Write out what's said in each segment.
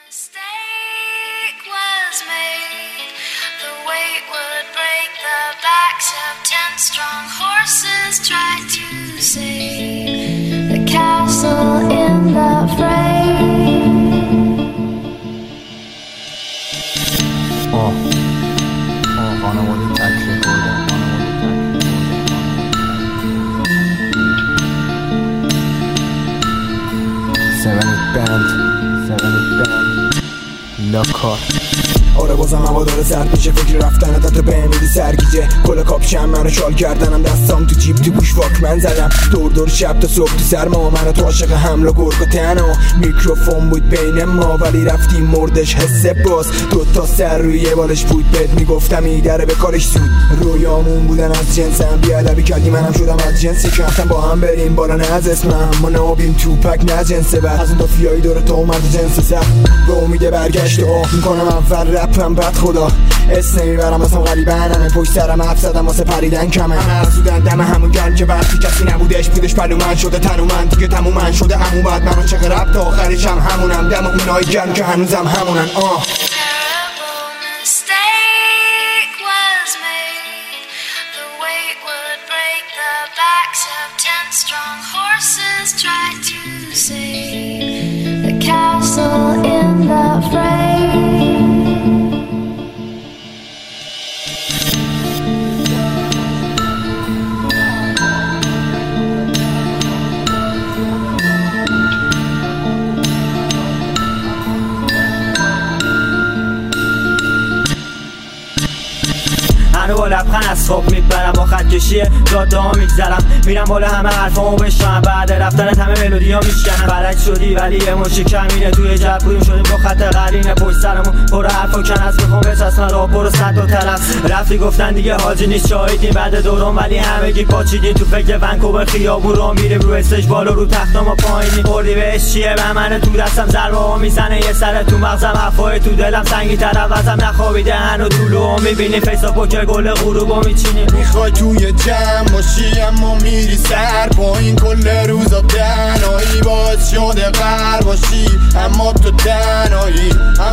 mistake was made. The weight would break the backs of 10 strong horses. Tried to save the castle in the fray. خانواده تکلیف بردن. 7 band لاکار. آره بازم هوا داره سرد میشه، فکر رفتن تا تو بمیری سرگیجه. کل کاپشن منو شال کردنم، دستام تو جیب تو گوش واکمن زدم. دور شب تا صبح تو سرما، منو تو عاشق حمل و گرگ و تنها. میکروفون بود بین ما ولی رفتیم مردش حس باز. دوتا سر روی یه بالش بود، بهت میگفتم ایدره به کارش سود. رویامون بودن از جنسم، بیادبی کردی منم شدم از جنسی که رفتم با هم بریم بالا نه از اسمم. ما نابیم توپک نه جنس بعد از اون دافیایی داره تو مرد جنس سخت. به امید برگشت و میکنم اول رپم بعد خدا اسم نمیبرم واسم غریبه همه پشت سرم حرف زدم واسه پریدن کمه. همه افزودن دم همون گرم که وقتی کسی نبودش بودش پلو من شده تن و من دیگه تمومن شده همون بعد منو چقدر رب تا آخرش هم همونم دم اونای گرم که هنوزم همونن. Strong horses tried to save the castle in the fray. منو با لبخند از خواب میبرم، با خط کشی جاده ها میگذرم، میرم بالا همه حرفامو بشنم. بعد رفتنت همه ملودی ها میشکنم. بلد شدی ولی یه مشی کمینه، توی جب بودیم شدیم با خط قرینه. پشت سرمون پر حرفا کن از میخوام بچسبن را برو صد و طرف. رفتی گفتن دیگه حاجی نیست شاهدیم بعد دوران ولی همگی پاچیدیم. تو فکر ونکوور خیابون را میریم، رو استش بالا رو تخت ما پایینیم. خوردی بهش چیه به من تو دستم ضربه ها میزنه، یه سر تو مغزم حرفای تو دلم سنگی تر عوضم نخوابیده هنو طولو میبینی فیسا پوکر گل غروبو میچینی. میخوای توی جمع باشی اما میری سر پایین، کل روزا تنهایی باعث شده غر باشی اما تو تنهایی.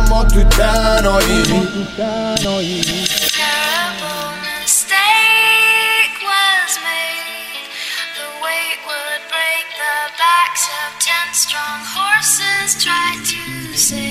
Terrible mistake was made. The weight would break the backs of 10 strong horses. Tried to save